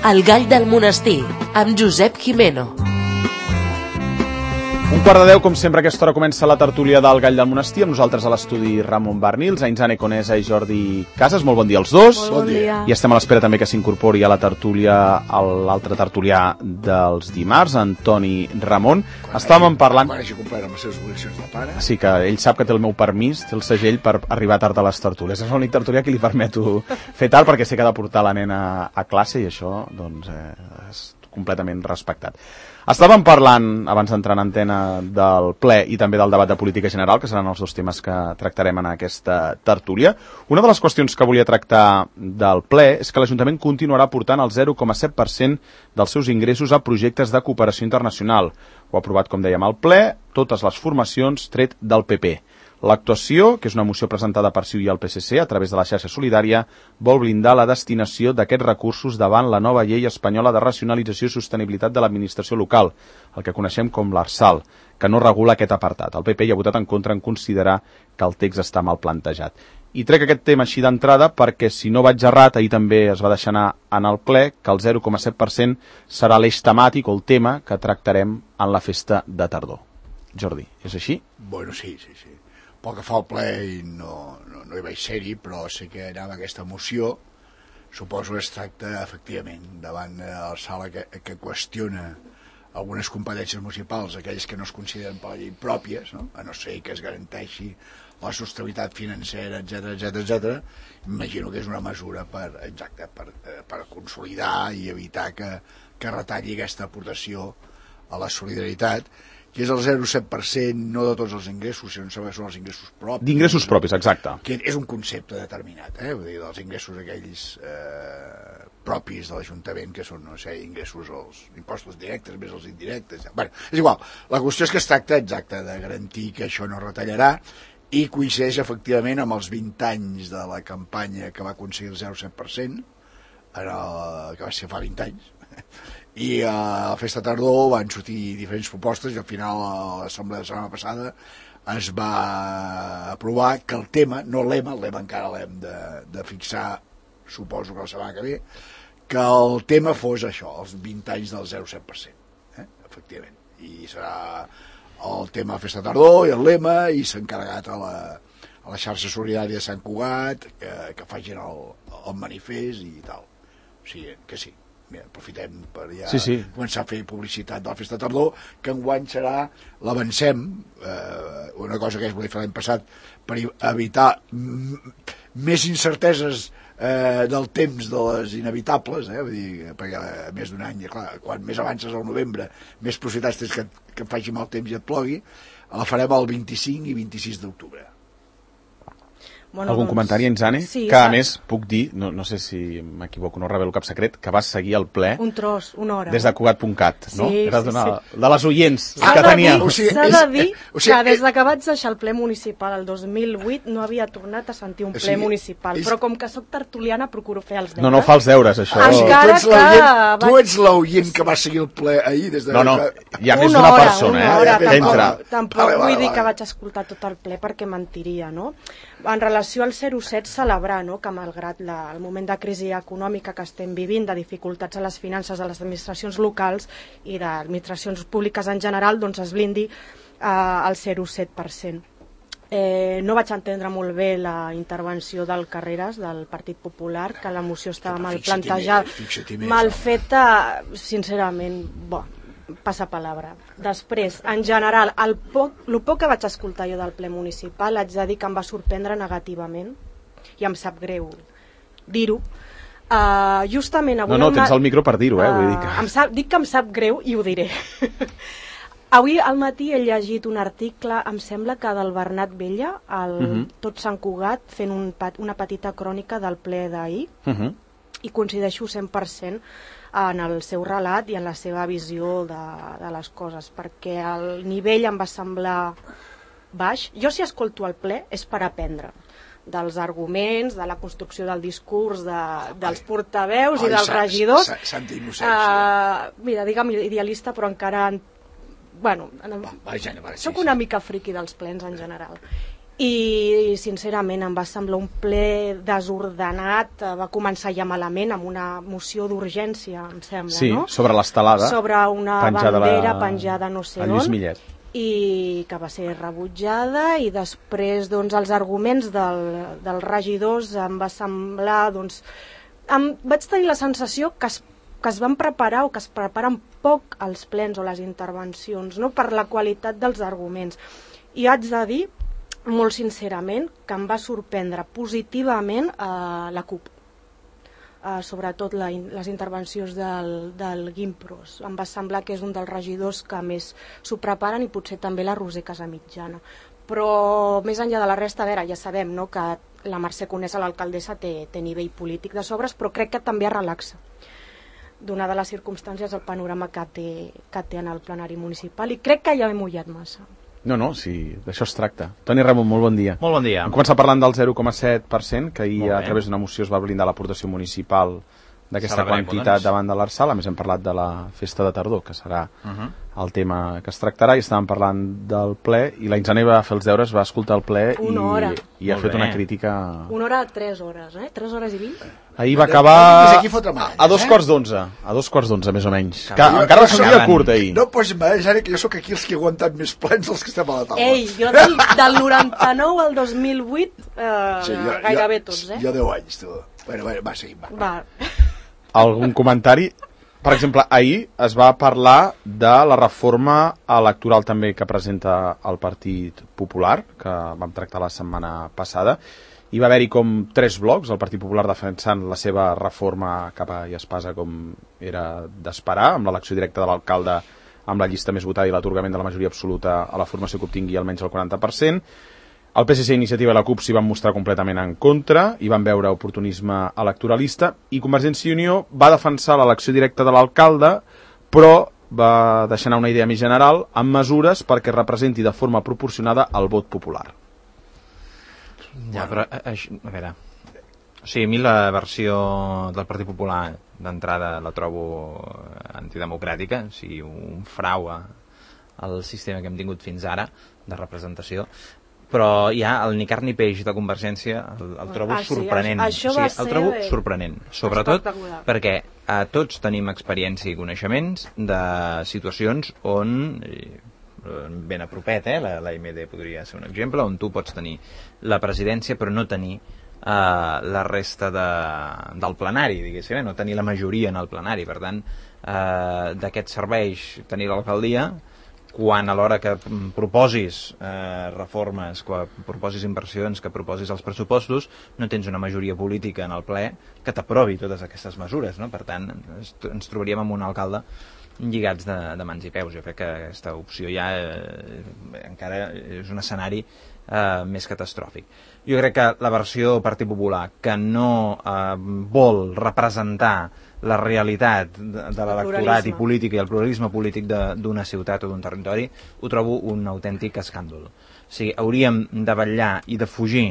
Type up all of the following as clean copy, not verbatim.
El gall del monestir, amb Josep Jimeno. 9:15, com sempre, a aquesta hora comença la tertúlia del Gall del Monestir, amb nosaltres a l'estudi Ramon Barnils, Ainzane Conesa i Jordi Casas. Molt bon dia als dos. Bon dia. I estem a l'espera també que s'incorpori a la tertúlia l'altre tertulià dels dimarts, Antoni Ramon. Estàvem parlant... Quan hagi complert amb les seves obligacions de pare. Sí, que ell sap que té el meu permís, té el segell per arribar tard a les tertúlies. És l'únic tertulià que li permeto fer tard perquè sé que ha de portar la nena a classe i això, doncs, és completament respectat. Estàvem parlant, abans d'entrar en antena, del ple i també del debat de política general, que seran els dos temes que tractarem en aquesta tertúlia. Una de les qüestions que volia tractar del ple és que l'Ajuntament continuarà portant el 0,7% dels seus ingressos a projectes de cooperació internacional. Ho ha aprovat, com dèiem, al ple, totes les formacions tret del PP. L'actuació, que és una moció presentada per CiU i el PSC a través de la xarxa solidària, vol blindar la destinació d'aquests recursos davant la nova llei espanyola de racionalització i sostenibilitat de l'administració local, el que coneixem com l'ARSAL, que no regula aquest apartat. El PP hi ha votat en contra en considerar que el text està mal plantejat. I trec aquest tema així d'entrada perquè, si no vaig errat, ahir també es va deixar anar en el ple que el 0,7% serà l'eix temàtic o el tema que tractarem en la festa de tardor. Jordi, és així? Bueno, sí. Pel que fa al ple no hi vaig ser-hi, però sé que anava aquesta moció. Suposo que es tracta, efectivament, davant la sala que qüestiona algunes competències municipals, aquelles que no es consideren per la llei pròpies, no? A no ser que es garanteixi la sostenibilitat financera, etc. Imagino que és una mesura per consolidar i evitar que retalli aquesta aportació a la solidaritat, que és el 0,7%, no de tots els ingressos, sinó que són els ingressos propis. D'ingressos propis, exacte. Que és un concepte determinat, vull dir, dels ingressos aquells propis de l'Ajuntament, que són, no sé, ingressos als impostos directes, més els indirectes. Bueno, és igual, la qüestió és que es tracta exacte de garantir que això no retallarà i coincideix efectivament amb els 20 anys de la campanya que va aconseguir el 0,7%, que va ser fa 20 anys, i a la festa tardor van sortir diferents propostes i al final a l'assemblea de la setmana passada es va aprovar que el tema, no el lema encara l'hem de fixar, suposo que la setmana que ve, que el tema fos això, els 20 anys del 0,7%, efectivament, i serà el tema festa tardor i el lema, i s'ha encarregat a la xarxa solidària de Sant Cugat que facin el manifest i tal. O sigui, que sí. Mira, aprofitem per ja començar a fer publicitat de la festa tardor, que enguany serà l'Avancem, una cosa que es volia fer l'any passat per evitar més incerteses del temps de les inevitables, vull dir, perquè més d'un any, clar, quan més avances al novembre, més possibilitats tens que faci mal temps i et plogui. La farem el 25 i 26 d'octubre. Bueno, algun comentari, Ainzane? Sí, que a més puc dir, no sé si m'equivoco, no revelo cap secret, que vas seguir el ple un tros, una hora des de Cugat.cat, no? Sí, eres de les oients que tenia. S'ha de dir que des que vaig deixar el ple municipal el 2008 no havia tornat a sentir un ple municipal, però com que sóc tertuliana procuro fer els deures. No fa els deures, això. Encara que... Tu ets l'oient que va seguir el ple ahir des de... No, hi ha més d'una persona, que entra. Tampoc vull dir que vaig escoltar tot el ple perquè mentiria, no? En relació al 0,7, celebrar, no?, que malgrat el moment de crisi econòmica que estem vivint, de dificultats a les finances de les administracions locals i d'administracions públiques en general, doncs es blindi el 0,7%. No vaig entendre molt bé la intervenció del Carreras, del Partit Popular, que la moció estava mal plantejada, mal feta, sincerament, passa palabra. Després, en general, el poc que vaig escoltar jo del ple municipal, haig de dir que em va sorprendre negativament, i em sap greu dir-ho. Justament avui... No, tens el micro per dir-ho, vull dir que... Dic que em sap greu i ho diré. Avui al matí he llegit un article, em sembla que del Bernat Vella, Tot Sant Cugat, fent una petita crònica del ple d'ahir, i coincideixo 100% en el seu relat i en la seva visió de les coses, perquè el nivell em va semblar baix. Jo, si escolto el ple, és per aprendre dels arguments, de la construcció del discurs dels portaveus i dels regidors. Santa innocència. Mira, digue'm idealista, però encara... Bueno, soc una mica friqui dels plens en general. i sincerament em va semblar un ple desordenat, va començar ja malament amb una moció d'urgència, em sembla, sí, no? Sobre l'estelada sobre una bandera penjada no sé Lluís on, Millet, i que va ser rebutjada, i després doncs, els arguments dels regidors em va semblar, doncs, vaig tenir la sensació que es van preparar o que es preparen poc els plens o les intervencions, no? Per la qualitat dels arguments. I haig de dir, molt sincerament, que em va sorprendre positivament la CUP, sobretot les intervencions del Guimpros. Em va semblar que és un dels regidors que més s'ho preparen, i potser també la Roser Casamitjana. Però més enllà de la resta, a veure, ja sabem, no?, que la Mercè Conesa, l'alcaldessa, té nivell polític de sobres, però crec que també es relaxa, donada les circumstàncies, el panorama que té en el plenari municipal, i crec que ja m'he mullat massa. No, sí, d'això es tracta. Toni Ramon, molt bon dia. Molt bon dia. Hem començat parlant del 0,7%, que ahir a través d'una moció es va blindar l'aportació municipal d'aquesta quantitat davant de l'Arsal. A més, hem parlat de la festa de tardor, que serà el tema que es tractarà, i estàvem parlant del ple, i la Insane va fer els deures, va escoltar el ple i ha fet una crítica... 1 hora, 3 hores, 3 hores i 20? Ahir va acabar a 2:15, a 2:15 més o menys. Encara seria curt ahir. No posis medalles, que jo sóc aquí els que he aguantat més plens dels que estem a la taula. Ei, jo del 99 al 2008 gairebé tots, Jo 10 anys, tu. Bueno, va, seguim, va. Algun comentari? Per exemple, ahir es va parlar de la reforma electoral també que presenta el Partit Popular, que vam tractar la setmana passada. Hi va haver-hi com 3 blocs, el Partit Popular defensant la seva reforma capa i espasa com era d'esperar, amb l'elecció directa de l'alcalde amb la llista més votada i l'atorgament de la majoria absoluta a la formació que obtingui almenys el 40%. El PSC, Iniciativa i la CUP s'hi van mostrar completament en contra i van veure oportunisme electoralista, i Convergència i Unió va defensar l'elecció directa de l'alcalde, però va deixar anar una idea més general amb mesures perquè representi de forma proporcionada el vot popular. Ja, però, a veure, o sigui, a mi la versió del Partit Popular d'entrada la trobo antidemocràtica, o sigui, un frau al sistema que hem tingut fins ara de representació, però ja el ni carn ni peix de Convergència el trobo sorprenent. El trobo sorprenent, sobretot perquè tots tenim experiència i coneixements de situacions on, ben a propet, la IMD podria ser un exemple, on tu pots tenir la presidència però no tenir la resta del plenari, diguéssim, no tenir la majoria en el plenari. Per tant, de què et serveix tenir l'alcaldia quan a l'hora que proposis reformes, que proposis inversions, que proposis els pressupostos, no tens una majoria política en el ple que t'aprovi totes aquestes mesures, no? Per tant, ens trobaríem amb un alcalde lligats de mans i peus. Jo crec que aquesta opció ja encara és un escenari més catastròfic. Jo crec que la versió Partit Popular, que no vol representar la realitat de l'electorat i política i el pluralisme polític d'una ciutat o d'un territori, ho trobo un autèntic escàndol. O sigui, hauríem de vetllar i de fugir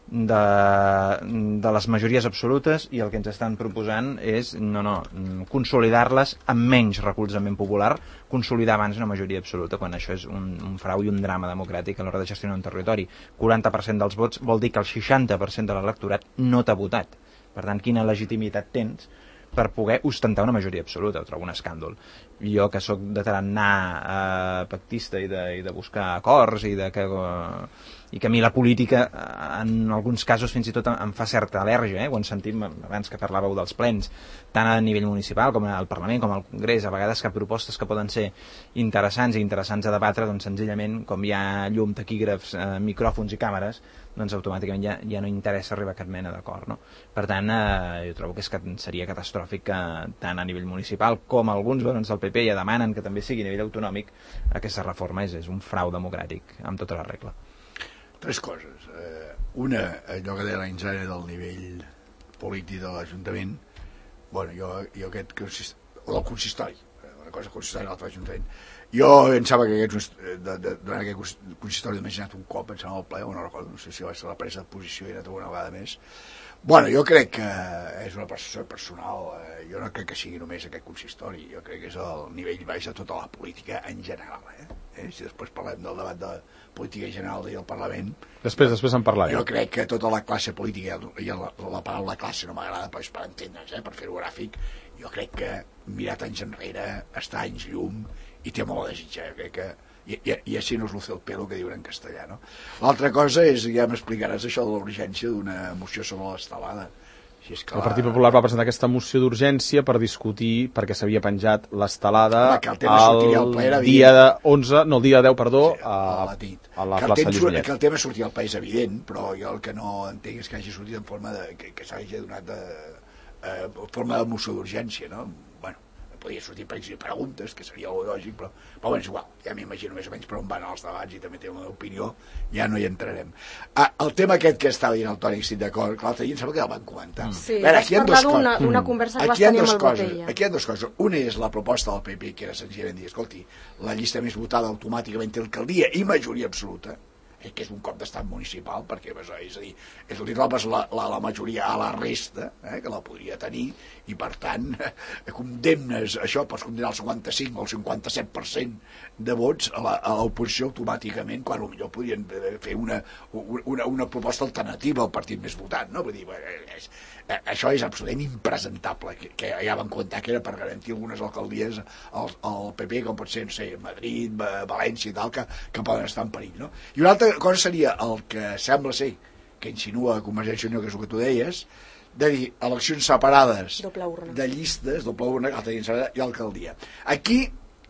de les majories absolutes, i el que ens estan proposant és consolidar-les amb menys recolzament popular, consolidar abans una majoria absoluta, quan això és un frau i un drama democràtic a l'hora de gestionar un territori. 40% dels vots vol dir que el 60% de l'electorat no t'ha votat. Per tant, quina legitimitat tens per poder ostentar una majoria absoluta? Ho trobo un escàndol. Jo, que sóc de tarannà pactista i de buscar acords i que a mi la política en alguns casos fins i tot em fa certa al·lèrgia, ho hem sentit abans que parlàveu dels plens, tant a nivell municipal com al Parlament com al Congrés, a vegades que propostes que poden ser interessants a debatre, doncs senzillament, com hi ha llum, taquígrafs, micròfons i càmeres, doncs automàticament ja no interessa arribar a cap mena d'acord, no? Per tant, jo trobo que seria catastròfic que tant a nivell municipal com alguns del PP ja demanen que també sigui a nivell autonòmic, aquesta reforma és un frau democràtic amb tota la regla. 3 coses. Una, allò que deia la Insane del nivell polític de l'Ajuntament, bueno, jo aquest o del consistori, una cosa consistori a l'altre Ajuntament, Jo pensava que durant aquest consistori m'he imaginat un cop, em sembla el ple, no recordo, no sé si va ser la presa de posició i he anat alguna vegada més. Bueno, jo crec que és una percepció personal, jo no crec que sigui només aquest consistori, jo crec que és el nivell baix de tota la política en general, Si després parlem del debat de política general i el Parlament... Després en parlarem. Jo crec que tota la classe política, i la paraula classe no m'agrada, però és per entendre's, per fer-ho gràfic, jo crec que mirat anys enrere està anys llum i té molt a desitjar, crec que i així no us luce el pelo que diuen en castellà, no? L'altra cosa és, ja m'explicaràs això de la urgència d'una moció sobre l'estelada. Si és que el Partit Popular va presentar aquesta moció d'urgència per discutir perquè s'havia penjat l'estelada el dia 11, no, el dia 10, perdó, a la plaça Lluís Millet. Que el tema sortia al país evident, però jo el que no entenc és que hagi sortit en forma de... que s'hagi donat forma de moció d'urgència, no? Bueno, podria sortir per preguntes, que seria lògic, però bueno, és igual, ja m'imagino més o menys per on van els debats i també té una opinió, ja no hi entrarem. El tema aquest que estava dient el Toni, estic d'acord, que l'altre dia em sembla que el van comentar. Sí, vas parlar d'una conversa que vas tenir amb el Botella. Aquí hi ha dues coses. Una és la proposta del PP, que era senzillament dir, escolti, la llista més votada automàticament té alcaldia i majoria absoluta, que és un cop d'estat municipal, perquè és a dir, li robes la majoria a la resta, que la podria tenir, i per tant condemnes això, pots condemnar el 55 o el 57% de vots a l'oposició automàticament, quan potser podrien fer una proposta alternativa al partit més votant, no? Vull dir, això és absolutament impresentable, que ja van comentar que era per garantir algunes alcaldies al PP, com pot ser, no sé, Madrid, València i tal, que poden estar en perill, no? I una altra cosa seria el que sembla ser que insinua Convergència i Unió, que és el que tu deies, de dir eleccions separades de llistes, doble urna, i alcaldia. Aquí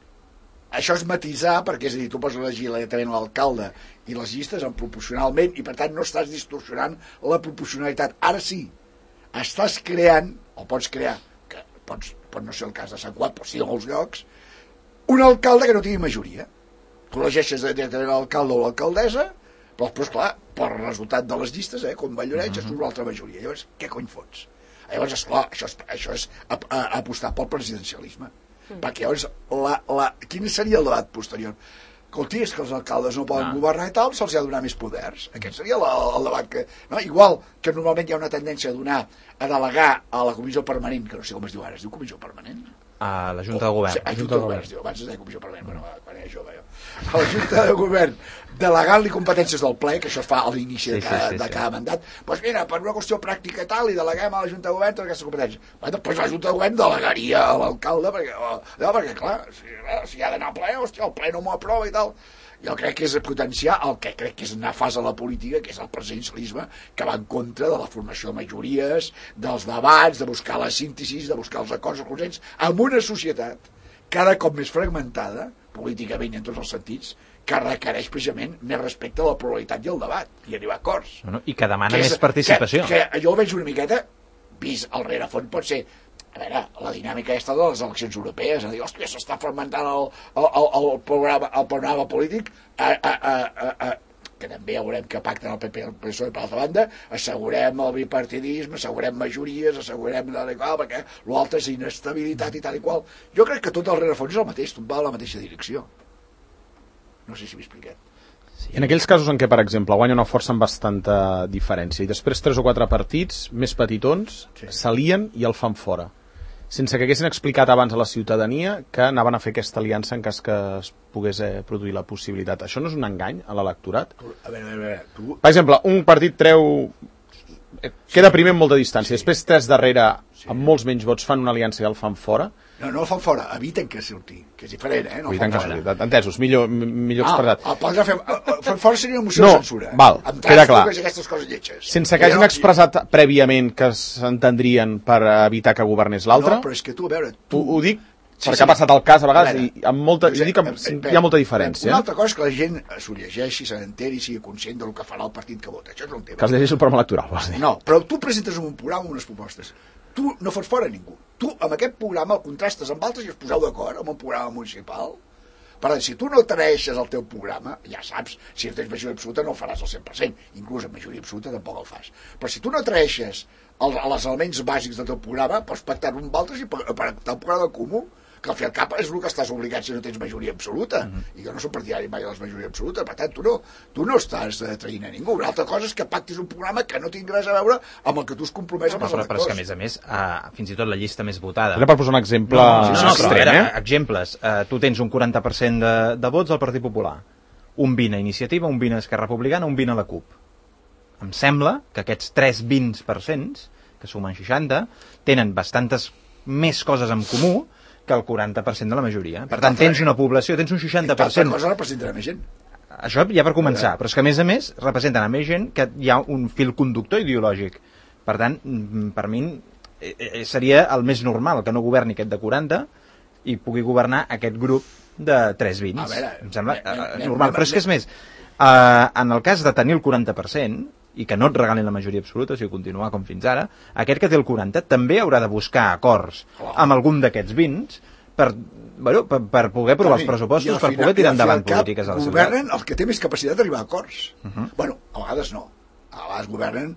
això és matisar, perquè és a dir, tu pots elegir directament l'alcalde i les llistes en proporcionalment, i per tant no estàs distorsionant la proporcionalitat. Ara sí, estàs creant, o pots crear, que pot no ser el cas de Sant Cugat, però sí en molts llocs, un alcalde que no tingui majoria. Tu elegeixes directament l'alcalde o l'alcaldessa, però després, clar, per resultat de les llistes, com va Lloret, ja surt una altra majoria. Llavors, què cony fots? Llavors, esclar, això és apostar pel presidencialisme. Perquè llavors, quin seria el debat posterior? Escolti, és que els alcaldes no poden governar i tal, se'ls ha de donar més poders. Aquest seria el debat que... No? Igual que normalment hi ha una tendència a delegar a la comissió permanent, que no sé com es diu ara, es diu comissió permanent? A la Junta de Govern. A Junta de Govern, es diu, abans es deia comissió permanent, bueno, quan era jove jo. A la Junta de Govern, delegant-li competències del ple, que això es fa a l'inici de cada mandat, doncs mira, per una qüestió pràctica i tal, i deleguem a la Junta de Govern totes aquestes competències. Doncs la Junta de Govern delegaria a l'alcalde, perquè clar, si ha d'anar a ple, hòstia, el ple no m'ho aprova i tal. Jo crec que és potenciar el que crec que és una fase a la política, que és el presidencialisme, que va en contra de la formació de majories, dels debats, de buscar la síntesi, de buscar els acords, els consens, en una societat cada cop més fragmentada, políticament i en tots els sentits, que requereix precisament més respecte a la pluralitat i al debat, i arribar a acords. I que demana més participació. Que jo ho veig una miqueta, vist al rerefons, pot ser... A veure, la dinàmica aquesta de les eleccions europees, a dir, hòstia, s'està fermentant el programa polític, que també ja veurem que pacten el PP i el PSOE per l'altra banda, assegurem el bipartidisme, assegurem majories, assegurem tal i qual, perquè l'altre és inestabilitat i tal i qual. Jo crec que tot el rerefons és el mateix, tot va a la mateixa direcció. No sé si m'he explicat. Sí. En aquells casos en què, per exemple, guanya una força amb bastanta diferència i després 3 o 4 partits més petitons s'alien i el fan fora, sense que haguessin explicat abans a la ciutadania que anaven a fer aquesta aliança en cas que es pogués produir la possibilitat. Això no és un engany a l'electorat? A veure, tu... Per exemple, un partit queda primer amb molta distància, després 3 darrere amb molts menys vots fan una aliança i el fan fora. No el fan fora, eviten que surti, que és diferent, no eviten que surti, entesos, millor expressat. Fan fora seria una moció de censura. Val, queda clar. Sense que hagin expressat prèviament que s'entendrien per evitar que governés l'altre. No, però és que tu, a veure... Ho dic perquè ha passat el cas a vegades i amb molta, jo dic que hi ha molta diferència. Una altra cosa és que la gent s'ho llegeixi, se n'enteri, sigui conscient del que farà el partit que vota. Això és un tema. Que es llegeixi el programa electoral, vols dir? No, però tu presentes un programa amb unes propostes. Tu no fots fora ningú. Tu, amb aquest programa, el contrastes amb altres i us poseu d'acord amb un programa municipal. Per tant, si tu no traeixes el teu programa, ja saps, si tens majoria absoluta no el faràs al 100%, inclús amb majoria absoluta tampoc el fas. Però si tu no traeixes els elements bàsics del teu programa, pots pactar-ho amb altres i pactar un programa comú. que al fi al cap és el que estàs obligat si no tens majoria absoluta, i jo no soc partidari mai de les majories absolutes, per tant tu no estàs traient a ningú. Una altra cosa és que pactis un programa que no tingui res a veure amb el que tu has compromès amb els electors. Però és que a més, fins i tot la llista més votada... Per posar un exemple extrem, exemples. Tu tens un 40% de vots al Partit Popular, un 20 a Iniciativa, un 20 a Esquerra Republicana, un 20 a la CUP. Em sembla que aquests 3 20%, que sumen 60, tenen bastantes més coses en comú que el 40% de la majoria. Per tant, tens una població, tens un 60%... I cosa representarà més gent. Això ja per començar, però és que a més representen a més gent que hi ha un fil conductor ideològic. Per tant, per mi seria el més normal que no governi aquest de 40 i pugui governar aquest grup de 3 20. Em sembla normal. Però és que és més, en el cas de tenir el 40%, i que no et regalin la majoria absoluta, o sigui, continuar com fins ara, aquest que té el 40 també haurà de buscar acords amb algun d'aquests 20 per poder aprovar els pressupostos, per poder tirar endavant polítiques a la ciutat. Governen el que té més capacitat d'arribar a acords. Bueno, a vegades no. A vegades governen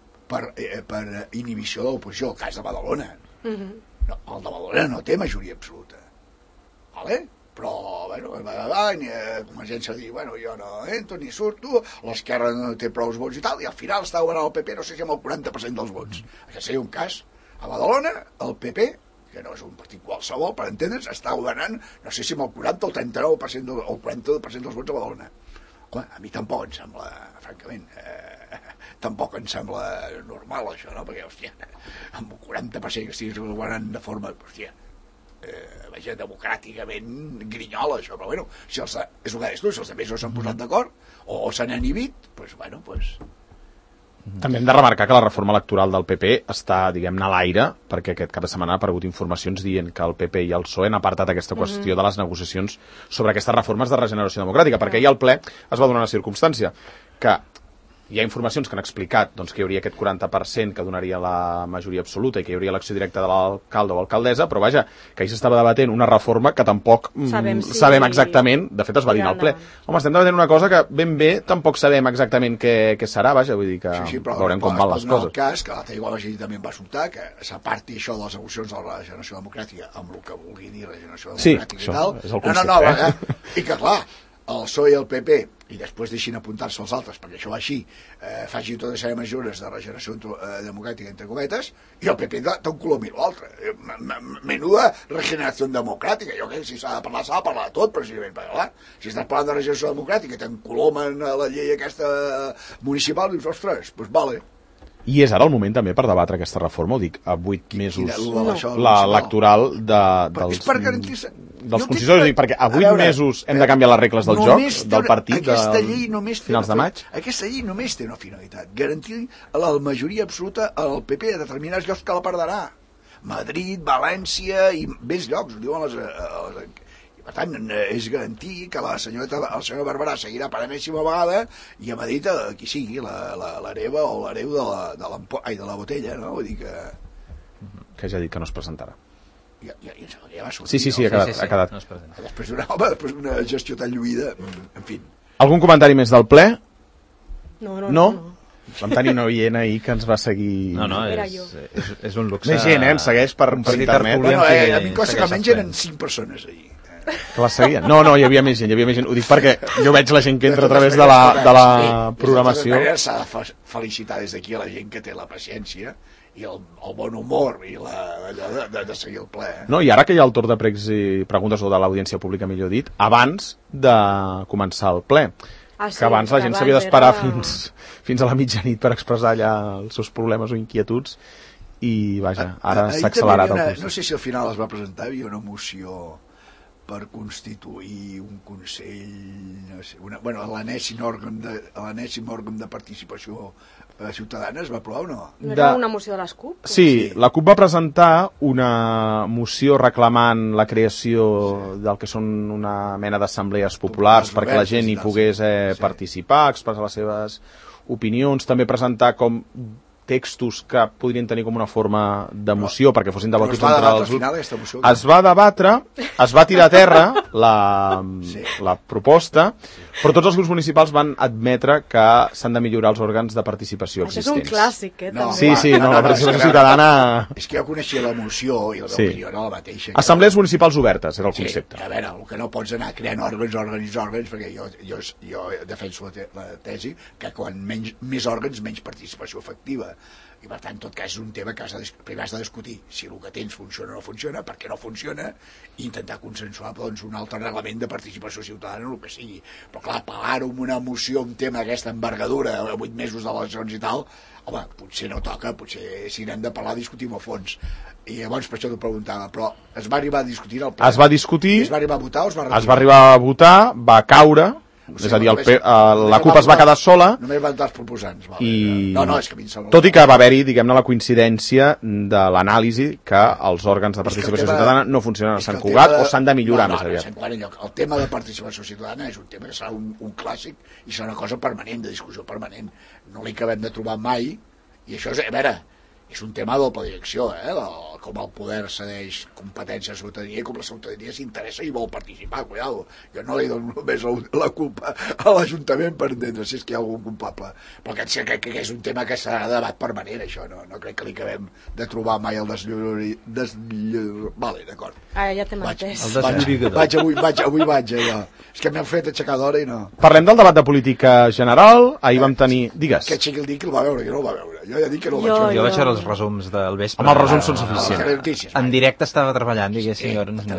per inhibició de l'oposició, el cas de Badalona. No, el de Badalona no té majoria absoluta. Vale? Però, bueno, Convergència diu, bueno, jo no entro ni surto, l'esquerra no té prou vots i tal, i al final està governant el PP, no sé si amb el 40% dels vots. Aquest seria un cas. A Badalona, el PP, que no és un partit qualsevol, per entendre's, està governant, no sé si amb el 40 o el 39% o el 42% dels vots a Badalona. Home, a mi tampoc em sembla, francament, tampoc em sembla normal això, no? Perquè, hòstia, amb el 40% que estiguis governant de forma, hòstia, vaja, democràticament grinyola això, però bueno, si és el que deies tu, si els altres no s'han posat d'acord o s'han inhibit, doncs bueno, doncs... També hem de remarcar que la reforma electoral del PP està, diguem-ne, a l'aire, perquè aquest cap de setmana ha aparegut informacions dient que el PP i el PSOE han apartat aquesta qüestió de les negociacions sobre aquestes reformes de regeneració democràtica, perquè ahir al ple es va donar una circumstància que hi ha informacions que han explicat doncs, que hi hauria aquest 40% que donaria la majoria absoluta i que hi hauria elecció directa de l'alcalde o alcaldessa, però vaja, que ahir s'estava debatent una reforma que tampoc sabem exactament, de fet es va dir al ple. Home, estem debatent una cosa que ben bé tampoc sabem exactament què serà, vaja, vull dir que veurem com van les coses. El cas, que l'altre igual també va sobtar, que s'aparti això de les evolucions de la regeneració democràtica amb el que vulgui dir regeneració democràtica i tal. És el concepte, i que clar, el PSOE i el PP, i després deixin apuntar-se els altres, perquè això va així, facin tota una sèrie de mesures de regeneració democràtica, entre cometes, i el PP té un color mil l'altre. Menuda regeneració democràtica. Jo crec que si s'ha de parlar de tot, precisament, perquè clar, si estàs parlant de regeneració democràtica i t'encolomen la llei aquesta municipal, dius, ostres, doncs vale. I és ara el moment també per debatre aquesta reforma, ho dic, a 8 mesos l'electoral dels consistoris, perquè a 8 mesos hem de canviar les regles del joc, del partit de finals de maig. Aquesta llei només té una finalitat, garantir la majoria absoluta al PP a determinats llocs que la perdrà. Madrid, València i més llocs, ho diuen les... Per tant, és garantir que el senyor Barberà seguirà per enèsima vegada i a Madrid qui sigui, l'hereva o l'hereu de la botella, no? Vull dir que... Que ja ha dit que no es presentarà. Ja va sortir. Sí, ha quedat. Després d'una gestió tan lluïda, en fi. Algun comentari més del ple? No. Vam tenir una oient ahir que ens va seguir... No, és un luxe... Més gent, ens segueix per internet. Bueno, a mi em costa que almenys eren 5 persones ahir. Que la seguien? No, hi havia més gent, Ho dic perquè jo veig la gent que entra a través de la programació. S'ha de felicitar des d'aquí a la gent que té la paciència i el bon humor i allò de seguir el ple. No, i ara que hi ha el torn de pregs i preguntes o de l'audiència pública, millor dit, abans de començar el ple. Que abans la gent s'havia d'esperar fins a la mitjanit per expressar allà els seus problemes o inquietuds i, vaja, ara s'ha accelerat el procés. No sé si al final es va presentar, hi havia una moció per constituir un consell, no sé, l'enèsim òrgan de participació ciutadana. Es va aprovar o no? No era una moció de les CUP? Sí, la CUP va presentar una moció reclamant la creació del que són una mena d'assemblees populars perquè la gent hi pogués participar, expressar les seves opinions, també presentar com textos que podrien tenir com una forma de moció perquè fossin debatuts entre els grups. Es va debatre, es va tirar a terra la proposta, però tots els grups municipals van admetre que s'han de millorar els òrgans de participació existents. Això és un clàssic, també. Sí, la participació ciutadana... És que jo coneixia la moció i la opinió era la mateixa. Assemblees municipals obertes, era el concepte. A veure, el que no pots anar creant òrgans, perquè jo defenso la tesi que quan més òrgans, menys participació efectiva. I per tant, en tot cas, és un tema que primer has de discutir si el que tens funciona o no funciona, per què no funciona, i intentar consensuar doncs, un altre reglament de participació ciutadana o el que sigui. Però clar, pegar-ho amb una moció, un tema d'aquesta envergadura, 8 mesos d'eleccions i tal, home, potser no toca, potser si n'hem de parlar discutim a fons. I llavors per això t'ho preguntava, però es va arribar a discutir el ple? Es va discutir, es va arribar a votar o es va retirar? Es va arribar a votar, va caure, és a dir, la CUP es va quedar sola. Només van estar els proposants. És que tot i que va haver-hi, diguem-ne, la coincidència de l'anàlisi que els òrgans de participació ciutadana no funcionen a Sant Cugat o s'han de millorar més aviat. El tema de participació ciutadana és un tema que serà un clàssic i serà una cosa permanent, de discussió permanent. No l'hi acabem de trobar mai, i això és, a veure, és un tema de doble direcció, com el poder cedeix competència a la ciutadania i com la ciutadania s'interessa i vol participar, cuidado. Jo no li dono només la culpa a l'Ajuntament per entendre si és que hi ha algun culpable, però crec que és un tema que serà de debat permanent, això, no crec que li acabem de trobar mai el Vale, d'acord. Ja t'hem entès. Avui vaig allò. És que m'heu fet aixecar d'hora i no... Parlem del debat de política general. Ahir vam tenir... Digues. Que aixequi el dit que el va veure, jo no el va veure. Jo ja dic que no el vaig veure. Jo vaig veure els resums del vespre. Home, els resums són suficients. En directe estava treballant, diguéssim.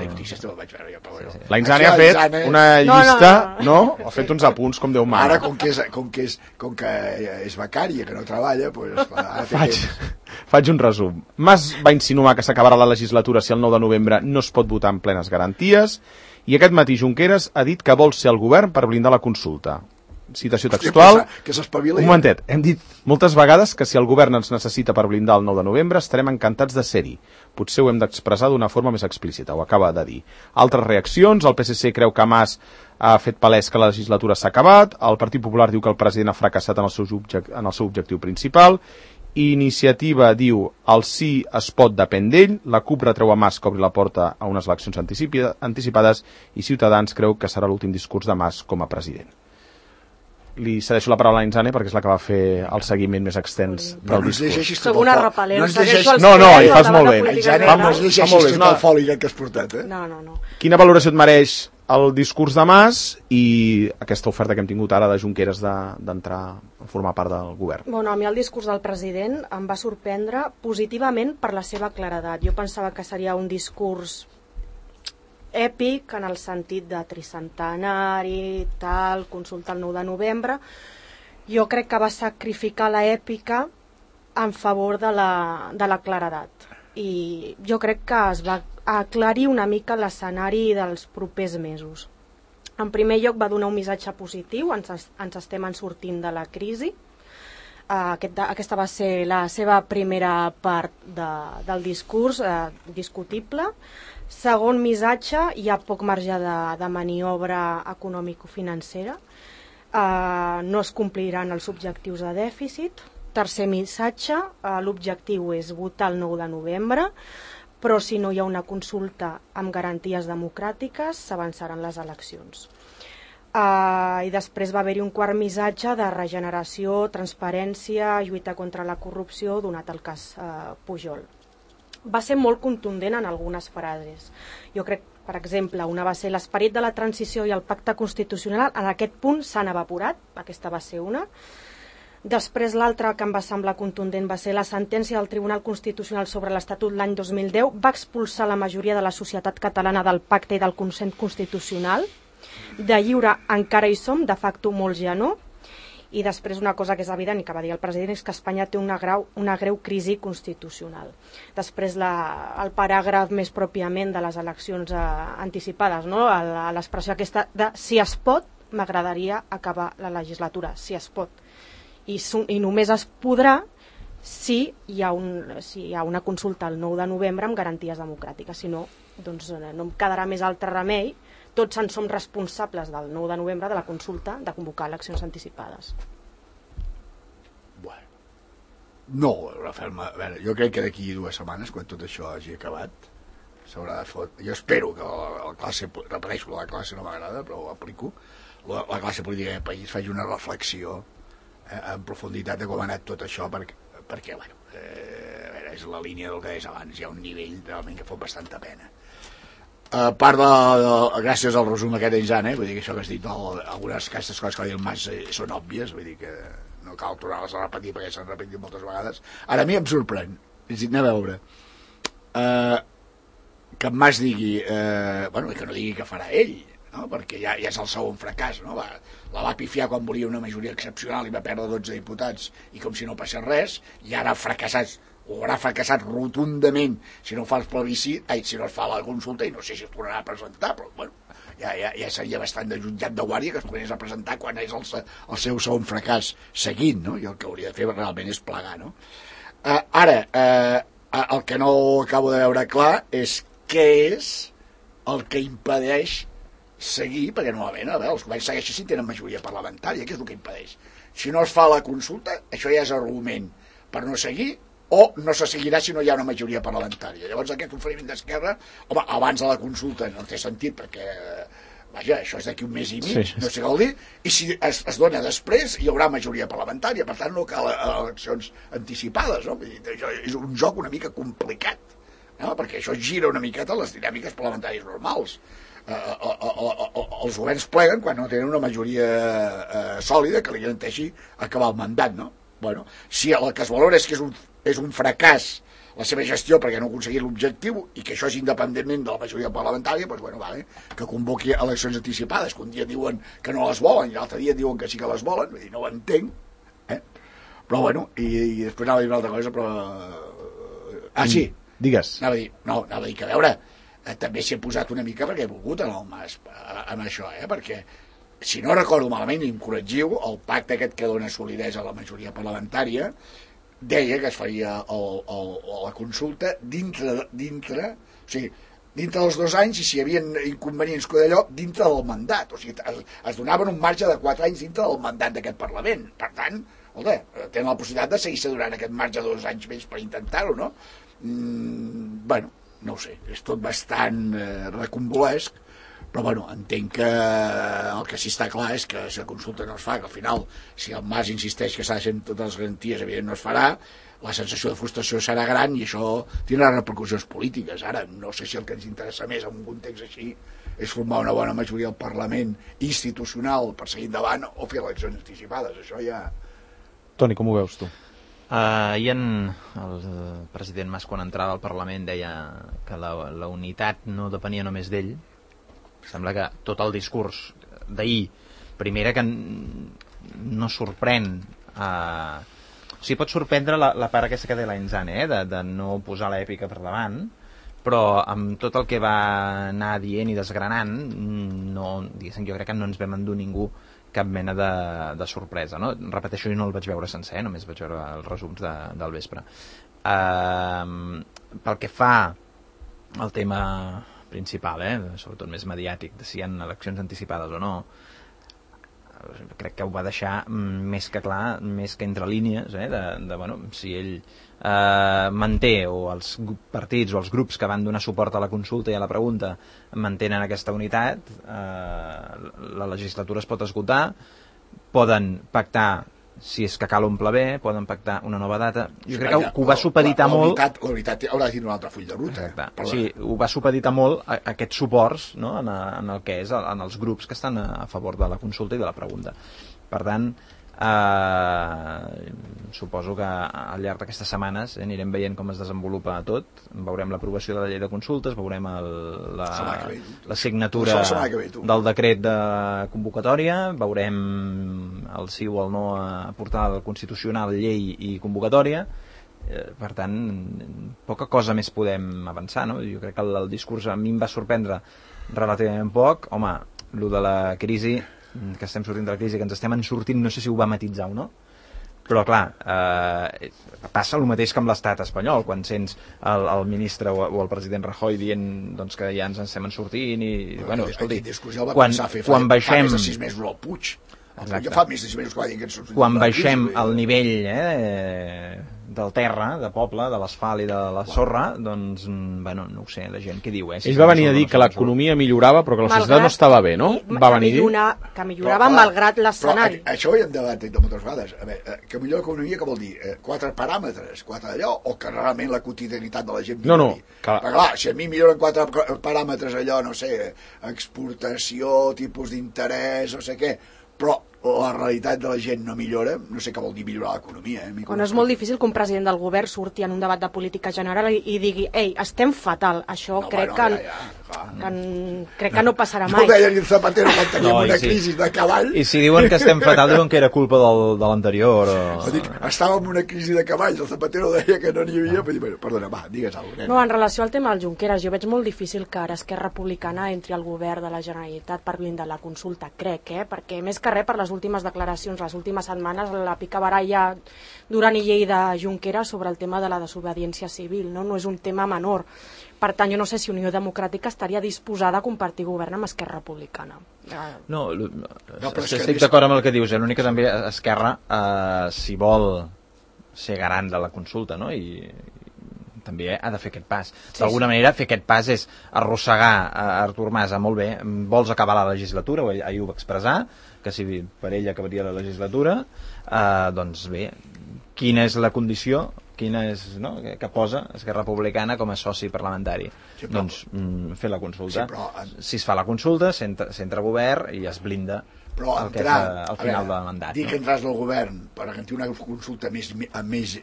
La Inzane ha fet una llista, no? Ha fet uns apunts com Déu mana. Ara, com que és becària, que no treballa, doncs... Faig un resum. Mas va insinuar que s'acabarà la legislatura si el 9 de novembre no es pot votar amb plenes garanties, i aquest matí Junqueras ha dit que vol ser el govern per blindar la consulta. Citació textual. Un momentet. Hem dit moltes vegades que si el govern ens necessita per blindar el 9 de novembre estarem encantats de ser-hi. Potser ho hem d'expressar d'una forma més explícita, ho acaba de dir. Altres reaccions, el PSC creu que Mas ha fet palès que la legislatura s'ha acabat, el Partit Popular diu que el president ha fracassat en el seu objectiu principal, Iniciativa diu el sí es pot depèn d'ell, la CUP retreu a Mas que obri la porta a unes eleccions anticipades i Ciutadans creu que serà l'últim discurs de Mas com a president. Li cedeixo la paraula a l'Inzane perquè és la que va fer el seguiment més extens del discurs. Soc una repel·lent. No, hi fas molt bé. No es llegeixis tot el foli que has portat, eh? No. Quina valoració et mereix el discurs de Mas i aquesta oferta que hem tingut ara de Junqueras d'entrar a formar part del govern? Bueno, a mi el discurs del president em va sorprendre positivament per la seva claredat. Jo pensava que seria un discurs èpic en el sentit de tricentenari, tal, consulta el 9 de novembre. Jo crec que va sacrificar la èpica en favor de la claredat. I jo crec que es va aclarir una mica l'escenari dels propers mesos. En primer lloc va donar un missatge positiu, ens estem sortint de la crisi. Aquesta va ser la seva primera part del discurs, discutible. Segon missatge, hi ha poc marge de maniobra econòmico-financera, no es compliran els objectius de dèficit. Tercer missatge, l'objectiu és votar el 9 de novembre, però si no hi ha una consulta amb garanties democràtiques s'avançaran les eleccions. I després va haver-hi un quart missatge de regeneració, transparència, lluita contra la corrupció, donat el cas Pujol. Va ser molt contundent en algunes frases. Jo crec, per exemple, una va ser l'esperit de la transició i el pacte constitucional, en aquest punt s'han evaporat, aquesta va ser una. Després l'altra que em va semblar contundent va ser la sentència del Tribunal Constitucional sobre l'Estatut l'any 2010, va expulsar la majoria de la societat catalana del pacte i del consens constitucional. De lliure encara hi som, de facto molts ja no. I després una cosa que és evident i que va dir el president és que Espanya té una greu crisi constitucional. Després el paràgraf més pròpiament de les eleccions anticipades, no? L'expressió aquesta de si es pot, m'agradaria acabar la legislatura, si es pot. I només es podrà si hi ha una consulta el 9 de novembre amb garanties democràtiques. Si no, doncs no em quedarà més altre remei. Tots en som responsables del 9 de novembre de la consulta de convocar eleccions anticipades. No, Rafael, a veure, jo crec que d'aquí 2 setmanes, quan tot això hagi acabat, s'haurà de fotre. Jo espero que la classe, repeteixo, la classe no m'agrada, però ho aplico, la classe política del país faci una reflexió en profunditat de com ha anat tot això, perquè bueno, és la línia del que deies abans, hi ha un nivell realment que fot bastanta pena. A part gràcies al resum aquest d'Inzan, vull dir que això que has dit, algunes d'aquestes coses que ha dit el Mas són òbvies, vull dir que no cal tornar-les a repetir perquè s'han repetit moltes vegades. Ara a mi em sorprèn, és a dir, anem a veure, que en Mas digui, bueno, que no digui que farà ell, no? Perquè ja és el segon fracàs, no? La va pifiar quan volia una majoria excepcional i va perdre 12 diputats i com si no passés res, i ara ha fracassat, o haurà fracassat rotundament si no fa el plebiscit, si no es fa la consulta, i no sé si es tornarà a presentar, però bueno, ja seria bastant de jutjat de guàrdia que es tornés a presentar quan és el seu segon fracàs seguint, no? I el que hauria de fer realment és plegar, no? Ara, el que no acabo de veure clar és què és el que impedeix seguir, perquè normalment els governs segueixen tenen majoria parlamentària, què és el que impedeix? Si no es fa la consulta, això ja és argument per no seguir, o no se seguirà si no hi ha una majoria parlamentària. Llavors aquest oferiment d'Esquerra, home, abans de la consulta no té sentit, perquè vaja, això és d'aquí un mes i mig, no sé què vol dir, i si es dona després hi haurà majoria parlamentària, per tant no cal eleccions anticipades, no? Això és un joc una mica complicat, no? Perquè això gira una miqueta les dinàmiques parlamentàries normals. Els governs pleguen quan no tenen una majoria sòlida que li garanteixi acabar el mandat, no? Bueno, si el que es valora és que és un fracàs la seva gestió perquè no ha aconseguit l'objectiu i que això és independentment de la majoria parlamentària, doncs bueno, vale, que convoqui eleccions anticipades, que un dia diuen que no les volen i l'altre dia diuen que sí que les volen, vull dir, no ho entenc, però bueno, i després anava a dir una altra cosa, però... sí, digues. Anava a dir que a veure, també s'hi ha posat una mica perquè he volgut en el Mas amb això, perquè si no recordo malament, i em corregiu, el pacte aquest que dona solidesa a la majoria parlamentària deia que es faria la consulta dintre, o sigui, dintre dels 2 anys i si hi havia inconvenients d'allò, dintre del mandat, o sigui, es donaven un marge de 4 anys dintre del mandat d'aquest Parlament. Per tant, tenen la possibilitat de seguir-se durant aquest marge de 2 anys més per intentar-ho, no? Bueno, no ho sé, és tot bastant recombolesc, però bueno, entenc que el que sí està clar és que si la consulta no es fa, que al final, si el Mas insisteix que s'ha de ser amb totes les garanties, evident no es farà, la sensació de frustració serà gran i això tindrà repercussions polítiques. Ara, no sé si el que ens interessa més en un context així és formar una bona majoria al Parlament institucional per seguir endavant o fer eleccions anticipades. Això ja... Toni, com ho veus tu? Ahir el president Mas, quan entrava al Parlament, deia que la unitat no depenia només d'ell. Sembla que tot el discurs d'ahir, primera que no sorprèn, o sigui, pot sorprendre la part aquesta que té l'Inzan, de no posar l'èpica per davant, però amb tot el que va anar dient i desgranant, no, diguéssim, jo crec que no ens vam endur ningú cap mena de sorpresa, no? Repeteixo, jo no el vaig veure sencer, només vaig veure els resums del vespre. Pel que fa al tema principal, sobretot més mediàtic, de si hi ha eleccions anticipades o no, crec que ho va deixar més que clar, més que entre línies, de bueno, si ell manté, o els partits o els grups que van donar suport a la consulta i a la pregunta mantenen aquesta unitat, la legislatura es pot esgotar, poden pactar si és que cal un pla B, poden pactar una nova data. Jo crec que ho va supeditar molt... La unitat haurà de tenir un altre full de ruta. Exacte. Sí, ho va supeditar molt aquests suports, no? en el que és, en els grups que estan a favor de la consulta i de la pregunta. Per tant, suposo que al llarg d'aquestes setmanes anirem veient com es desenvolupa tot, veurem l'aprovació de la llei de consultes, veurem la signatura del decret de convocatòria, veurem el sí o el no a portar al Constitucional llei i convocatòria. Per tant, poca cosa més podem avançar, no? Jo crec que el discurs a mi em va sorprendre relativament poc. Home, lo de la crisi, que estem sortint de la crisi, que ens estem en sortint, no sé si ho va matitzar o no, però clar, passa el mateix que amb l'estat espanyol, quan sents el ministre o el president Rajoy dient doncs, que ja ens estem en sortint i, bueno, escolti, quan baixem... Fa més de 6 mesos el Puig. Ja fa més de 6 mesos que va dir que ens sortim. Quan baixem el nivell del terra, de poble, de l'asfalt i de la sorra, doncs, bueno, no ho sé, la gent què diu, Si ell va venir a dir que l'economia millorava però que la societat no estava bé, no? Va venir a dir... Que millorava malgrat l'escenari. Però això ho hem debatit moltes vegades. A veure, que millor l'economia, què vol dir? 4 paràmetres, 4 d'allò, o que realment la quotidianitat de la gent millori? No, clar. Però clar, si a mi milloren 4 paràmetres allò, no sé, exportació, tipus d'interès, no sé què, però la realitat de la gent no millora, no sé què vol dir millorar l'economia. Quan és molt difícil que un president del govern surti en un debat de política general i digui, ei, estem fatal, això crec que no passarà mai. No deia ni el Zapatero quan teníem una crisi de cavall. I si diuen que estem fatal, diuen que era culpa de l'anterior. Estàvem en una crisi de cavalls, el Zapatero deia que no n'hi havia, però perdona, va, digues alguna cosa. No, en relació al tema del Junqueras, jo veig molt difícil que ara Esquerra Republicana entri al govern de la Generalitat per blindar la consulta, crec, perquè més que res per les últimes declaracions, les últimes setmanes, la picabaralla Duran i Lleida Junqueras sobre el tema de la desobediència civil, no és un tema menor. Per tant, jo no sé si Unió Democràtica estaria disposada a compartir govern amb Esquerra Republicana. No, estic d'acord amb el que dius, l'únic que també Esquerra, si vol ser garant de la consulta, no? I també ha de fer aquest pas. D'alguna manera, fer aquest pas és arrossegar Artur Mas molt bé. Vols acabar la legislatura, ahir ho va expressar, que si per ell acabaria la legislatura, doncs bé, quina és la condició que posa Esquerra Republicana com a soci parlamentari? Doncs fer la consulta. Si es fa la consulta, s'entra a govern i es blinda el que és al final del mandat. Dir que entràs al govern per garantir una consulta a més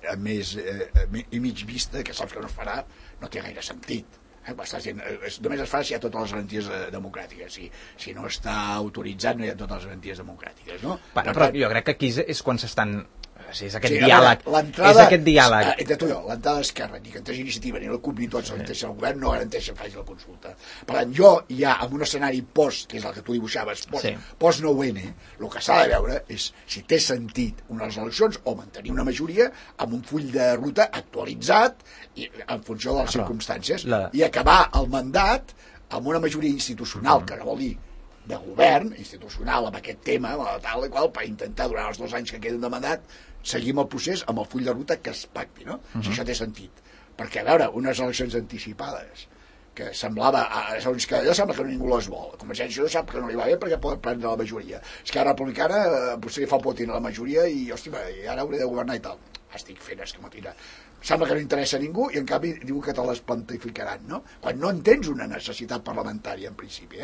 i mig vista, que saps que no es farà, no té gaire sentit. Només es fa si hi ha totes les garanties democràtiques. Si no està autoritzat no hi ha totes les garanties democràtiques, no? Però jo crec que aquí és quan s'estan... és aquest diàleg. És aquest diàleg. L'entrada d'Esquerra, ni que entrés Iniciativa, ni la CUP, ni tots garanteixen el govern, no garanteixen que faci la consulta. Per tant, jo ja, amb un escenari post, que és el que tu dibuixaves, post 9-N, el que s'ha de veure és si té sentit unes eleccions o mantenir una majoria amb un full de ruta actualitzat i en funció de les circumstàncies i acabar el mandat amb una majoria institucional, que no vol dir de govern institucional amb aquest tema, tal i qual, per intentar durant els 2 anys que queden de mandat seguim el procés amb el full de ruta que es pacti, no? Si això té sentit. Perquè, a veure, unes eleccions anticipades que semblava, segons que allò sembla que ningú les vol. Convergència no sap que no li va bé perquè poden prendre la majoria. Esquerra Republicana potser fa por tenir la majoria i, hòstia, ara hauré de governar i tal. Estic fent escamotina. Sembla que no interessa a ningú i en canvi diu que te les plantificaran, no? Quan no en tens una necessitat parlamentària en principi,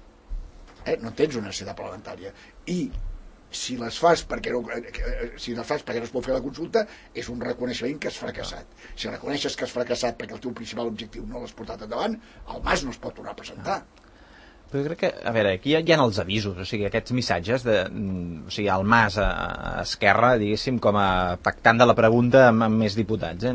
no tens una necessitat parlamentària i si les fas perquè no es pot fer la consulta és un reconeixement que has fracassat. Si reconeixes que has fracassat perquè el teu principal objectiu no l'has portat endavant, el Mas no es pot tornar a presentar. Però crec que, a veure, aquí hi ha els avisos, o sigui, aquests missatges o sigui, el Mas a Esquerra, diguéssim, com a pactant de la pregunta amb més diputats,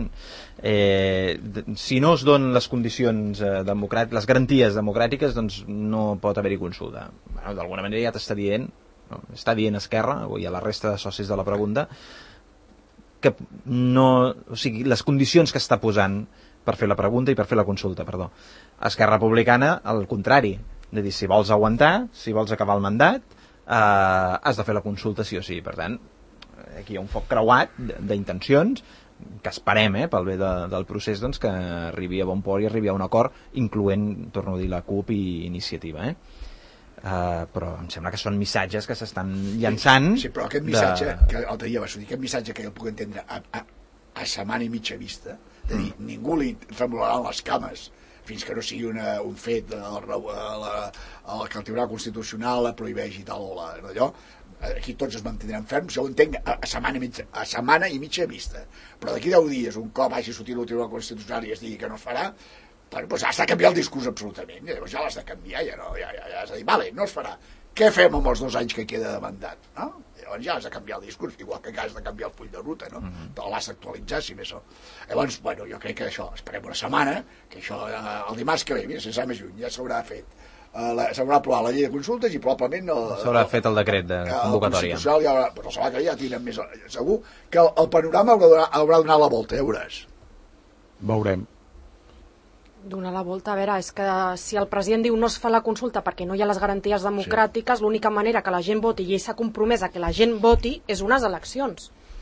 si no es donen les condicions democràtiques, les garanties democràtiques, doncs no pot haver-hi consulta. Bueno, d'alguna manera ja t'està dient, està dient Esquerra, i a la resta de socis de la pregunta, que no, o sigui, les condicions que està posant per fer la pregunta i per fer la consulta, perdó. Esquerra Republicana, al contrari, de dir, si vols aguantar, si vols acabar el mandat, has de fer la consulta sí o sí. Per tant, aquí hi ha un foc creuat d'intencions que esperem, pel bé del procés, doncs, que arribi a bon port i arribi a un acord, incloent, torno a dir, la CUP i Iniciativa, però em sembla que són missatges que s'estan llançant. Sí, però aquest missatge, que l'altre dia va sortir, aquest missatge que jo puc entendre a setmana i mitja vista, de dir, ningú li tremolaran les cames fins que no sigui un fet que el Tribunal Constitucional la prohibeix i tal, o allò, aquí tots es mantindran ferms, jo ho entenc a setmana i mitja vista, però d'aquí 10 dies, un cop hagi sortit el Tribunal Constitucional i es digui que no es farà, doncs has de canviar el discurs absolutament, llavors ja l'has de canviar, ja has de dir, vale, no es farà, què fem amb els 2 anys que queda de mandat, no? Llavors ja has de canviar el discurs, igual que has de canviar el full de ruta, no? L'has d'actualitzar, si més no. Llavors, bueno, jo crec que això, esperem una setmana, que això el dimarts que ve, mira, sense més juny, ja s'haurà fet. S'haurà aprovat la llei de consultes i probablement s'haurà fet el decret de convocatòria. Però la setmana que ve ja tindrem més segur que el panorama haurà donat la volta, ja veuràs. Veurem. Donar la volta, a veure, és que si el president diu no es fa la consulta perquè no hi ha les garanties democràtiques, l'única manera que la gent voti i ell s'ha compromès a que la gent voti és unes eleccions.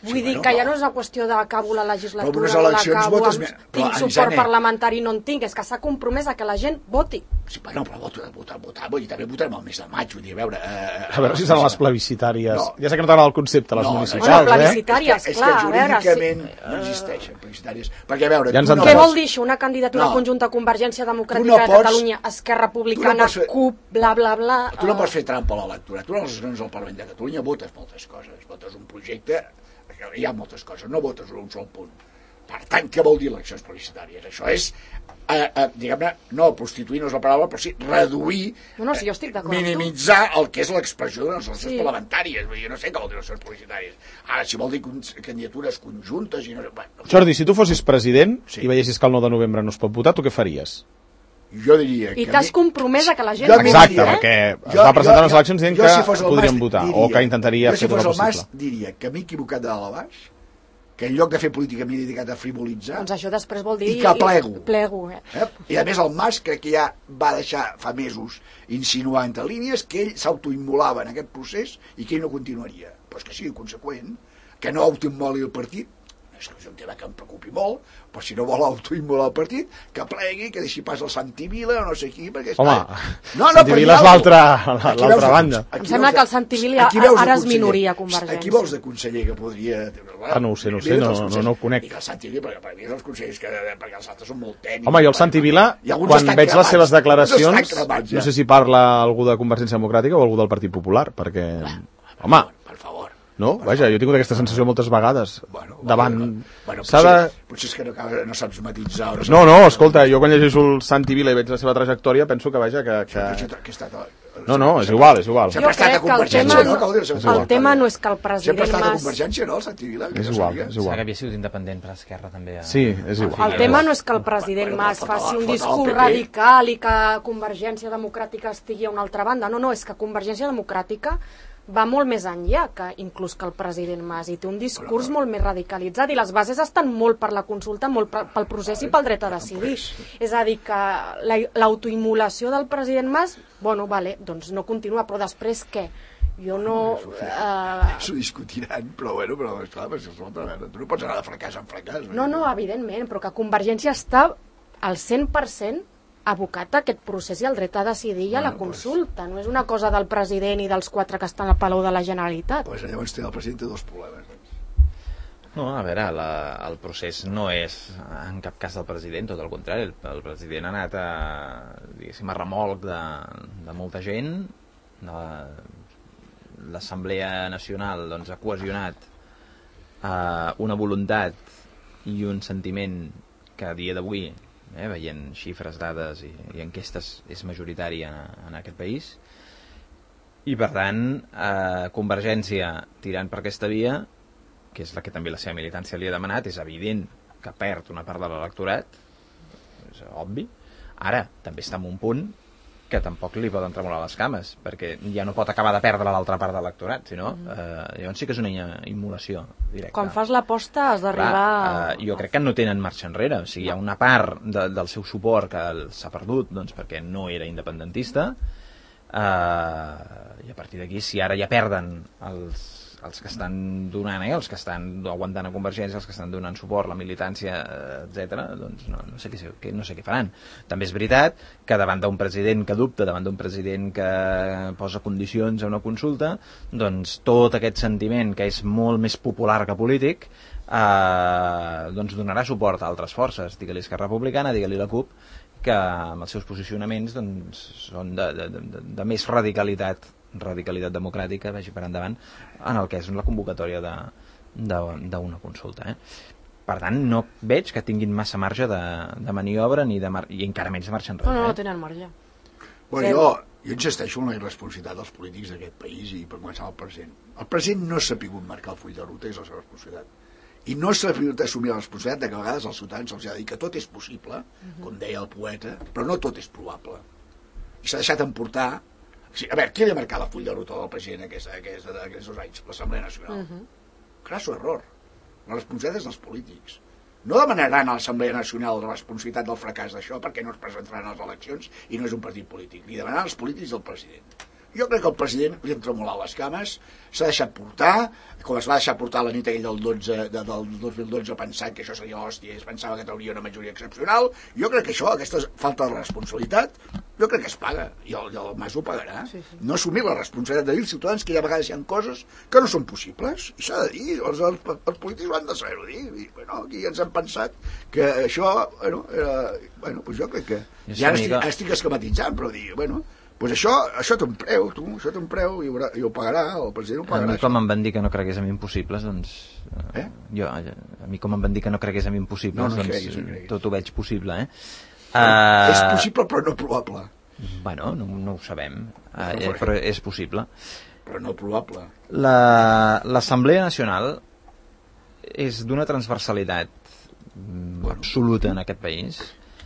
Vull dir que ja no és una qüestió d'acabo la legislatura, no l'acabo, tinc suport parlamentari, no en tinc, és que s'ha compromès a que la gent voti. Sí, però votar, i també votarem el mes de maig, vull dir, a veure si seran les plebiscitàries. Ja sé que no t'agrada el concepte, les municipals, bueno, plebiscitàries, clar, a veure... És que jurídicament no existeixen plebiscitàries, perquè a veure... Què vol dir això, una candidatura conjunta Convergència Democràtica de Catalunya, Esquerra Republicana, CUP, bla, bla, bla... Tu no pots fer trampa a l'electorat, tu a les eleccions al Parlament de Catalunya votes moltes coses, votes un projecte, hi ha moltes coses, no votes un sol punt. Per tant, què vol dir eleccions plebiscitàries? Això és, diguem-ne, no, prostituir no és la paraula, però sí reduir, sí, jo estic d'acord, minimitzar el que és l'expressió de les eleccions parlamentàries. Jo no sé què vol dir eleccions plebiscitàries. Ara, si vol dir candidatures conjuntes... Jordi, si tu fossis president i veiessis que el 9 de novembre no es pot votar, tu què faries? Jo diria que... I t'has compromès a que la gent... Exacte, perquè es va presentar unes eleccions dient que podrien votar, o que intentaria fer tot el possible. Jo, si fos el Mas, diria que m'he equivocat de dalt a baix, que en lloc de fer política m'he dedicat a frivolitzar... Doncs això després vol dir... I que plego. I a més el Mas crec que ja va deixar fa mesos insinuar entre línies que ell s'autoimmolava en aquest procés i que ell no continuaria. Però és que sigui conseqüent, que no autoimmoli el partit, és un tema que em preocupi molt, però si no vol autoimmolar el partit, que plegui, que deixi pas el Santi Vila o no sé qui, perquè... Home, Santi Vila és l'altra banda. Em sembla que el Santi Vila ara és minoria a Convergència. Aquí vols de conseller que podria... No ho sé, no ho conec. I que el Santi Vila, perquè per mi és els consellers perquè els altres són molt tècnics. Home, i el Santi Vila, quan veig les seves declaracions, no sé si parla algú de Convergència Democràtica o algú del Partit Popular, perquè... Home, per favor. No? Vaja, jo he tingut aquesta sensació moltes vegades davant... Potser és que no saps matitzar... No, escolta, jo quan llegeixo el Santi Vila i veig la seva trajectòria penso que, vaja, que... No, és igual. Jo crec que el tema no és que el president Mas... Sempre ha estat a Convergència, no, el Santi Vila? És igual. Que havia sigut independent per Esquerra, també. Sí, és igual. El tema no és que el president Mas faci un discurs radical i que Convergència Democràtica estigui a una altra banda. No, és que Convergència Democràtica va molt més enllà que inclús que el president Mas i té un discurs molt més radicalitzat i les bases estan molt per la consulta, molt pel procés i pel dret a decidir. És a dir, que l'autoimmolació del president Mas, doncs no continua, però després què? Jo no... S'ho discutiran, però esclar, tu no pots anar de fracàs en fracàs. No, evidentment, però que Convergència està al 100% abocat a aquest procés i al dret a decidir i a la consulta. No és una cosa del president i dels 4 que estan al Palau de la Generalitat. Doncs llavors el president té 2 problemes. No, a veure, el procés no és en cap cas del president, tot el contrari. El president ha anat a remolc de molta gent. L'Assemblea Nacional ha cohesionat una voluntat i un sentiment que a dia d'avui, veient xifres, dades i enquestes, és majoritària en aquest país, i per tant Convergència tirant per aquesta via, que és la que també la seva militància li ha demanat, és evident que perd una part de l'electorat, és obvi. Ara també està en un punt que tampoc li poden tremolar les cames, perquè ja no pot acabar de perdre l'altra part de l'electorat, sinó llavors sí que és una immolació directa. Quan fas l'aposta has d'arribar... Jo crec que no tenen marxa enrere, o sigui, hi ha una part del seu suport que s'ha perdut perquè no era independentista, i a partir d'aquí, si ara ja perden els que estan donant, els que estan aguantant a Convergència, els que estan donant suport, la militància, etc., doncs no sé què faran. També és veritat que davant d'un president que dubta, davant d'un president que posa condicions a una consulta, doncs tot aquest sentiment, que és molt més popular que polític, doncs donarà suport a altres forces, digue-li Esquerra Republicana, digue-li la CUP, que amb els seus posicionaments doncs, són de més radicalitat democràtica, vagi per endavant, en el que és la convocatòria d'una consulta. Per tant, no veig que tinguin massa marge de maniobra i encara menys de marxa enrere. No tenen marge. Jo insisteixo en la irresponsabilitat dels polítics d'aquest país i per començar el president. El president no s'ha pogut marcar el full de ruta, és la seva responsabilitat. I no s'ha pogut assumir la responsabilitat de que a vegades als ciutadans se'ls ha de dir que tot és possible, com deia el poeta, però no tot és probable. I s'ha deixat emportar. A veure, qui li ha marcat la full de ruta del president aquests 2 anys? L'Assemblea Nacional. Crasso error. La responsabilitat és dels polítics. No demanaran a l'Assemblea Nacional la responsabilitat del fracàs d'això perquè no es presentaran a les eleccions i no és un partit polític. Li demanaran als polítics del president. Jo crec que el president li han tremolat les cames, s'ha deixat portar, com es va deixar portar la nit aquell del 2012 pensant que això seria l'hòstia, es pensava que trauria una majoria excepcional. Jo crec que això, aquesta falta de responsabilitat, jo crec que es paga, i el Mas ho pagarà. No assumir la responsabilitat de dir als ciutadans que hi ha vegades hi ha coses que no són possibles, i s'ha de dir, els polítics ho han de saber dir, i bueno, aquí ens han pensat que això, bueno, pues jo crec que ja estic esquematitzant, però dir, bueno, pues això té un preu, això té un preu i ho pagarà, el president ho pagarà. A mi com em van dir que no cregués en impossibles, doncs... a mi com em van dir que no cregués en impossibles, doncs tot ho veig possible, És possible però no probable. Bueno, no ho sabem, però és possible. Però no probable. L'Assemblea Nacional és d'una transversalitat absoluta en aquest país.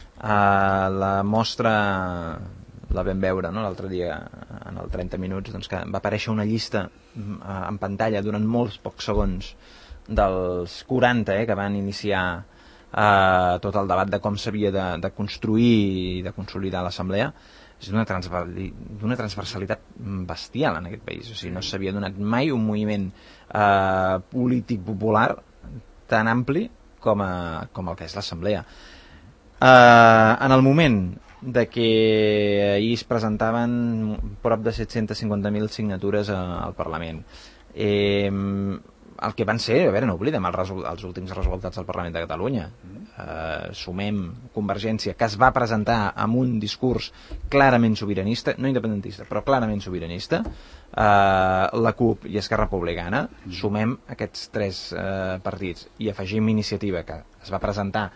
La mostra... la vam veure, no?, l'altre dia en el 30 minuts, doncs, que va aparèixer una llista en pantalla durant molts pocs segons dels 40 que van iniciar tot el debat de com s'havia de construir i de consolidar l'assemblea. És d'una transversalitat bestial en aquest país, o sigui, no s'havia donat mai un moviment polític popular tan ampli com el que és l'assemblea. En el moment de que ahir es presentaven prop de 750.000 signatures al Parlament. El que van ser, a veure, no oblidem els últims resultats del Parlament de Catalunya. Sumem Convergència, que es va presentar amb un discurs clarament sobiranista, no independentista, però clarament sobiranista, la CUP i Esquerra Republicana, sumem aquests tres partits i afegim Iniciativa, que es va presentar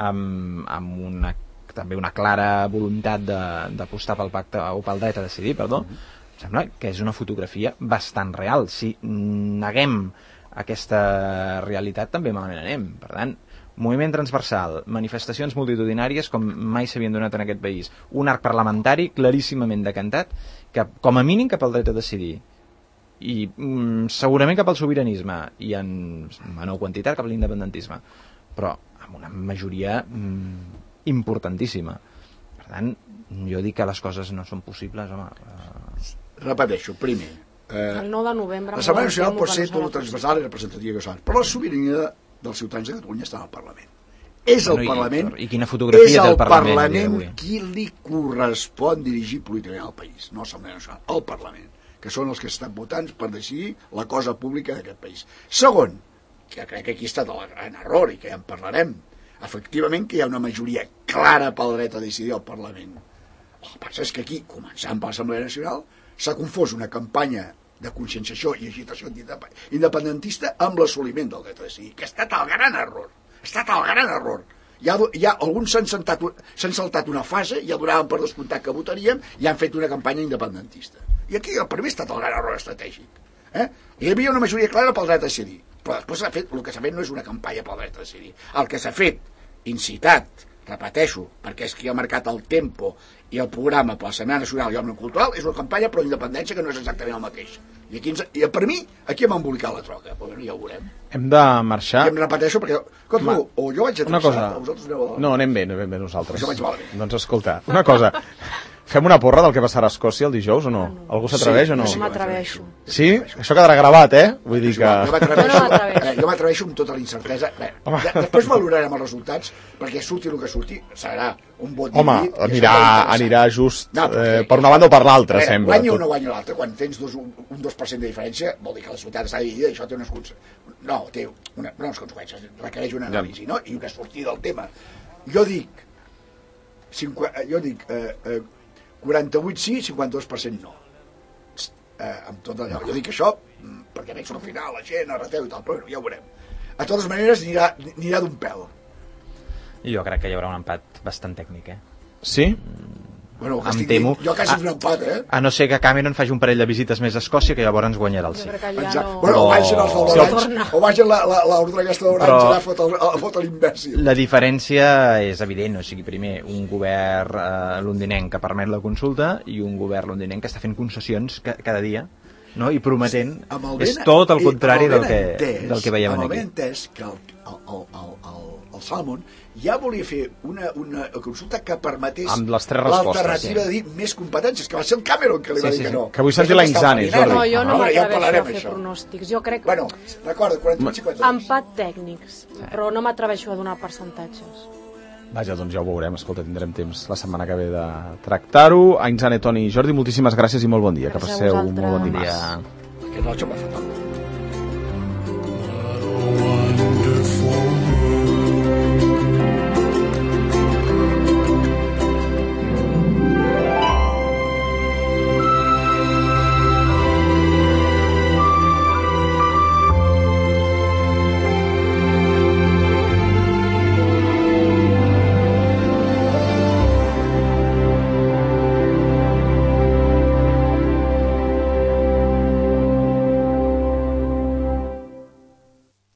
amb també una clara voluntat d'apostar pel pacte o pel dret a decidir, em sembla que és una fotografia bastant real. Si neguem aquesta realitat també malament anem. Per tant, moviment transversal, manifestacions multitudinàries com mai s'havien donat en aquest país, un arc parlamentari claríssimament decantat, que com a mínim cap al dret a decidir i segurament cap al sobiranisme i en menor quantitat cap a l'independentisme, però amb una majoria importantíssima. Per tant, jo dic que les coses no són possibles, home. Repeteixo, primer, el 9 de novembre l'Assemblea Nacional pot ser tot transversal i representativa que són, però la sobirania dels ciutadans de Catalunya està en el Parlament. És el Parlament, i quina fotografia té el Parlament qui li correspon dirigir políticament al país, no l'Assemblea Nacional, el Parlament, que són els que estan votant per decidir la cosa pública d'aquest país. Segon, que crec que aquí ha estat el gran error i que ja en parlarem, efectivament que hi ha una majoria clara pel dret a decidir al Parlament. El que passa és que aquí, començant per l'Assemblea Nacional, s'ha confós una campanya de conscienciació i agitació independentista amb l'assoliment del dret a decidir, que ha estat el gran error. Ha estat el gran error. Alguns s'han saltat una fase, ja donaven per descomptat que votaríem, i han fet una campanya independentista. I aquí el primer ha estat el gran error estratègic. Hi havia una majoria clara pel dret a decidir, però després el que s'ha fet no és una campanya pel dret a decidir. El que s'ha fet, incitat, repeteixo, perquè és qui ha marcat el tempo i el programa per la Setmana Nacional i Òmnium Cultural, és una campanya per la independència que no és exactament el mateix. I per mi, aquí hem embolicat la troca, però ja ho veurem. Hem de marxar. I em repeteixo perquè, o jo vaig a travessar, o vosaltres aneu a... No, anem bé nosaltres. Jo vaig malament. Doncs escolta, una cosa... Fem una porra del que passarà a Escòcia el dijous o no? Algú s'atreveix o no? Sí, m'atreveixo. Sí? Això quedarà gravat, Vull dir que... Jo m'atreveixo amb tota la incertesa. Després valorarem els resultats, perquè surti el que surti, serà un vot dividit. Home, anirà just per una banda o per l'altra, sembla. Guanya un o guanya l'altre. Quan tens un 2% de diferència, vol dir que la ciutat està dividida i això té unes conseqüències. No, té unes conseqüències. Requereix una anàlisi, no? I una sortida del tema. Jo dic 48 sí, 52% no. Amb tot allò. Jo dic això perquè veig al final la gent, arreteu i tal, però ja ho veurem. A totes maneres anirà d'un pèl. Jo crec que hi haurà un empat bastant tècnic, Sí? Bueno, em temo. Jo quasi un empat, A no ser que Cameron faci un parell de visites més a Escòcia, que llavors guanyarà el sí. Bueno, o vagin els d'Orange, o vagin l'ordre aquesta d'Orange, fot l'imbècil. La diferència és evident, o sigui, primer, un govern londinenc que permet la consulta i un govern londinenc que està fent concessions cada dia, no? I prometent, és tot el contrari del que veiem aquí. Amb el ben entès que el Salmon, ja volia fer una consulta que permetés amb les 3 respostes, l'alternativa de dir més competències, que va ser el Cameron que li va dir que no. Que vull sentir la Insane, Jordi. No, jo no m'atreveixo a fer pronòstics. Jo crec... Bueno, recorda, 40-50. Empat tècnics, però no m'atreveixo a donar percentatges. Vaja, doncs ja ho veurem. Escolta, tindrem temps la setmana que ve de tractar-ho. Insane, Toni i Jordi, moltíssimes gràcies i molt bon dia. Que passeu un molt bon dimarts. Que no,